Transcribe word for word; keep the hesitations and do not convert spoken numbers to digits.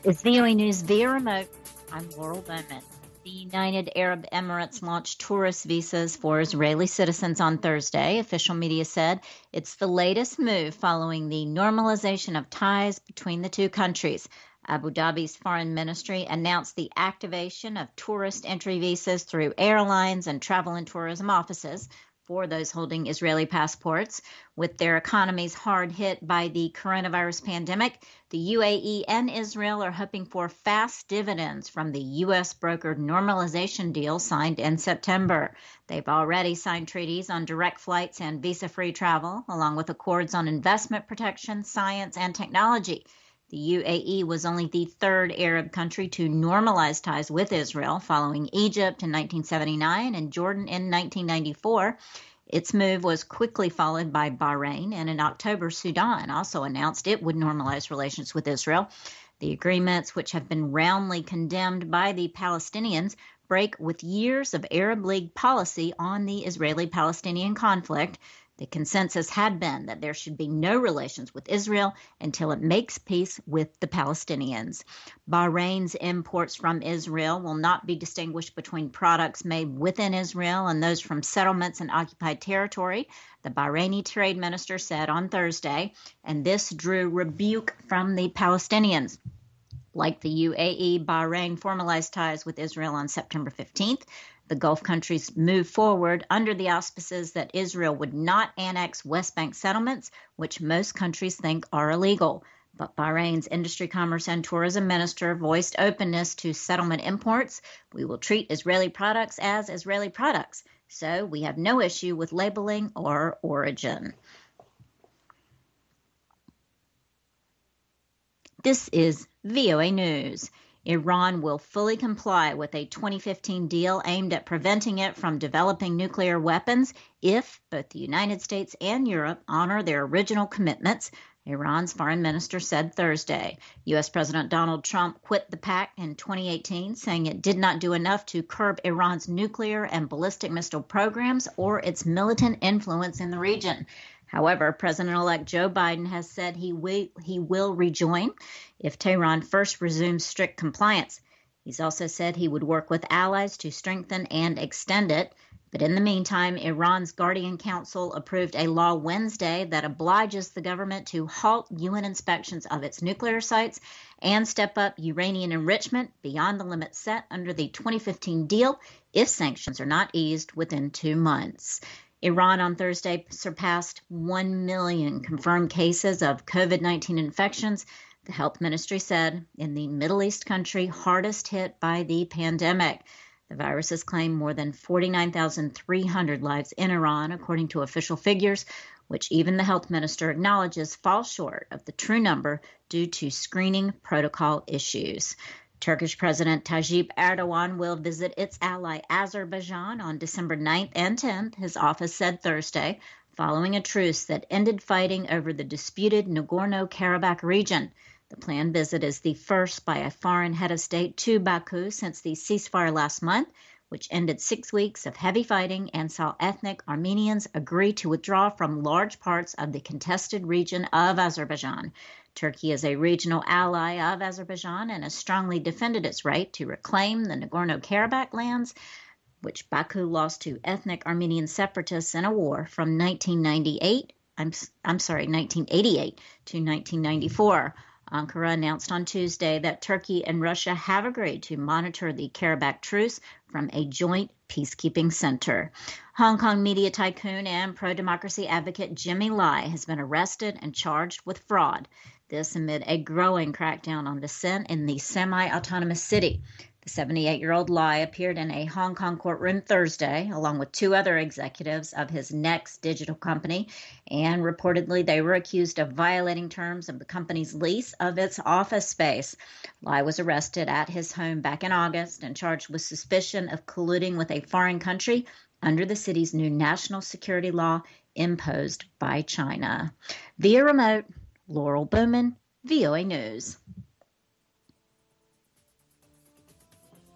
It's V O A News via remote. I'm Laurel Bowman. The United Arab Emirates launched tourist visas for Israeli citizens on Thursday. Official media said it's the latest move following the normalization of ties between the two countries. Abu Dhabi's foreign ministry announced the activation of tourist entry visas through airlines and travel and tourism offices for those holding Israeli passports. With their economies hard hit by the coronavirus pandemic, the U A E and Israel are hoping for fast dividends from the U S brokered normalization deal signed in September. They've already signed treaties on direct flights and visa-free travel, along with accords on investment protection, science, and technology. The U A E was only the third Arab country to normalize ties with Israel, following Egypt in nineteen seventy-nine and Jordan in nineteen ninety-four. Its move was quickly followed by Bahrain, and in October, Sudan also announced it would normalize relations with Israel. The agreements, which have been roundly condemned by the Palestinians, break with years of Arab League policy on the Israeli-Palestinian conflict. The consensus had been that there should be no relations with Israel until it makes peace with the Palestinians. Bahrain's imports from Israel will not be distinguished between products made within Israel and those from settlements in occupied territory, the Bahraini trade minister said on Thursday, and this drew rebuke from the Palestinians. Like the U A E, Bahrain formalized ties with Israel on September fifteenth. The Gulf countries moved forward under the auspices that Israel would not annex West Bank settlements, which most countries think are illegal. But Bahrain's Industry, Commerce, and Tourism Minister voiced openness to settlement imports. We will treat Israeli products as Israeli products, so we have no issue with labeling or origin. This is V O A News. Iran will fully comply with a twenty fifteen deal aimed at preventing it from developing nuclear weapons if both the United States and Europe honor their original commitments, Iran's foreign minister said Thursday. U S. President Donald Trump quit the pact in twenty eighteen, saying it did not do enough to curb Iran's nuclear and ballistic missile programs or its militant influence in the region. However, President-elect Joe Biden has said he will, he will rejoin if Tehran first resumes strict compliance. He's also said he would work with allies to strengthen and extend it. But in the meantime, Iran's Guardian Council approved a law Wednesday that obliges the government to halt U N inspections of its nuclear sites and step up uranium enrichment beyond the limits set under the twenty fifteen deal if sanctions are not eased within two months. Iran on Thursday surpassed one million confirmed cases of COVID nineteen infections, the health ministry said, in the Middle East country hardest hit by the pandemic. The virus has claimed more than forty-nine thousand three hundred lives in Iran, according to official figures, which even the health minister acknowledges fall short of the true number due to screening protocol issues. Turkish President Tayyip Erdogan will visit its ally Azerbaijan on December ninth and tenth, his office said Thursday, following a truce that ended fighting over the disputed Nagorno-Karabakh region. The planned visit is the first by a foreign head of state to Baku since the ceasefire last month, which ended six weeks of heavy fighting and saw ethnic Armenians agree to withdraw from large parts of the contested region of Azerbaijan. Turkey is a regional ally of Azerbaijan and has strongly defended its right to reclaim the Nagorno-Karabakh lands, which Baku lost to ethnic Armenian separatists in a war from nineteen ninety-eight, I'm, I'm sorry, nineteen eighty-eight to nineteen ninety-four. Ankara announced on Tuesday that Turkey and Russia have agreed to monitor the Karabakh truce from a joint peacekeeping center. Hong Kong media tycoon and pro-democracy advocate Jimmy Lai has been arrested and charged with fraud. This amid a growing crackdown on dissent in the semi-autonomous city. The seventy-eight-year-old Lai appeared in a Hong Kong courtroom Thursday, along with two other executives of his Next digital company, and reportedly they were accused of violating terms of the company's lease of its office space. Lai was arrested at his home back in August and charged with suspicion of colluding with a foreign country under the city's new national security law imposed by China. Via remote, Laurel Bowman, V O A News.